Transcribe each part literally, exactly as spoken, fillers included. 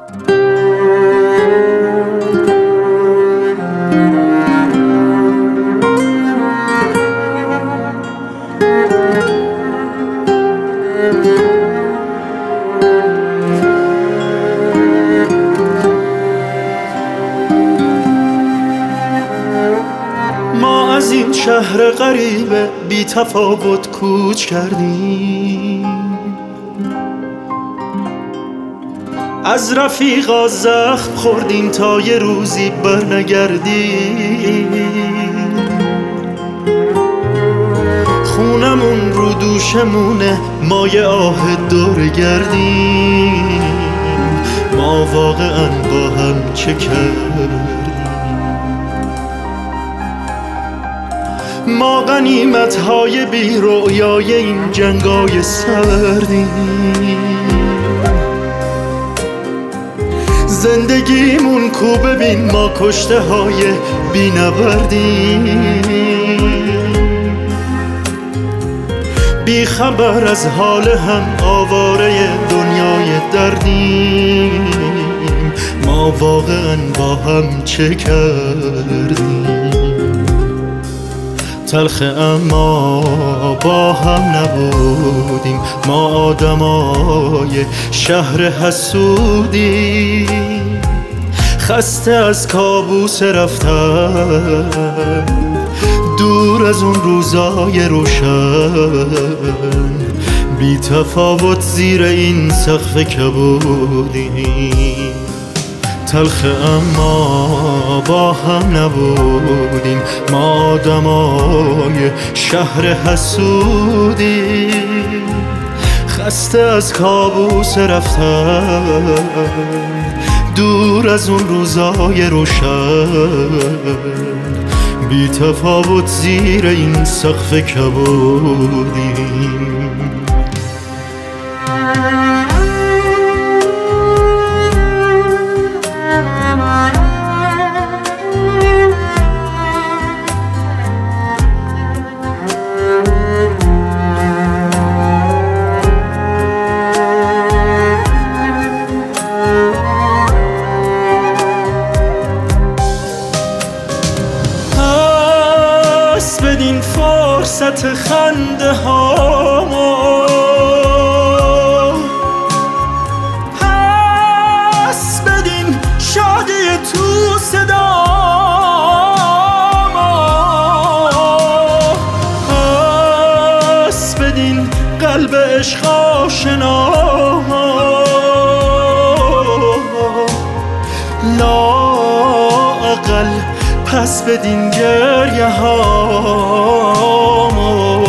ما از این شهر غریب بی تفاوت کوچ کردیم، از رفیقا زخم خوردیم تا یه روزی برنگردیم. خونمون رو دوشمونه، ما یه آه دور گردیم. ما واقعا با هم چه کردیم؟ ما غنیمت های بی رؤیای این جنگای سردیم. زندگیمون کو ببین، ما کشته های بی نبردیم. بی خبر از حال هم آواره دنیای دردیم. ما واقعا با هم چه کردیم؟ تلخه اما با هم نبودیم، ما آدمای شهر حسودیم. خسته از کابوس رفتن، دور از اون روزای روشن. بی تفاوت زیر این سقف کبودیم. تلخه اما با هم نبودیم، ما آدمای شهر حسودیم. خسته از کابوس رفتن، دور از اون روزای روشن. بی تفاوت زیر این سقف کبودیم. بدین فرصت خنده هامو، پس بدین شادی تو صدامو، پس بدین قلب عشق آشنامو. لااقل پس بدین گریه هامو.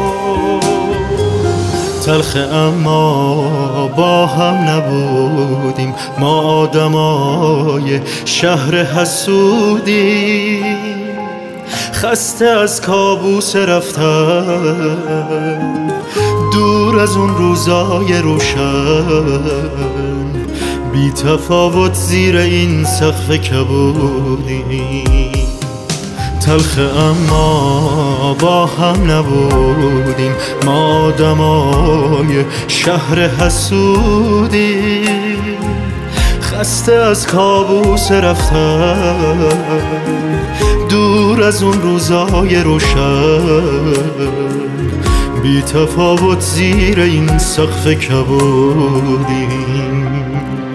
تلخه اما با هم نبودیم، ما آدمای شهر حسودیم. خسته از کابوس رفتن، دور از اون روزای روشن. بی تفاوت زیر این سقف کبودیم. تلخه اما با هم نبودیم، ما آدمای شهر حسودیم. خسته از کابوس رفتن، دور از اون روزای روشن. بی تفاوت زیر این سقف کبودیم.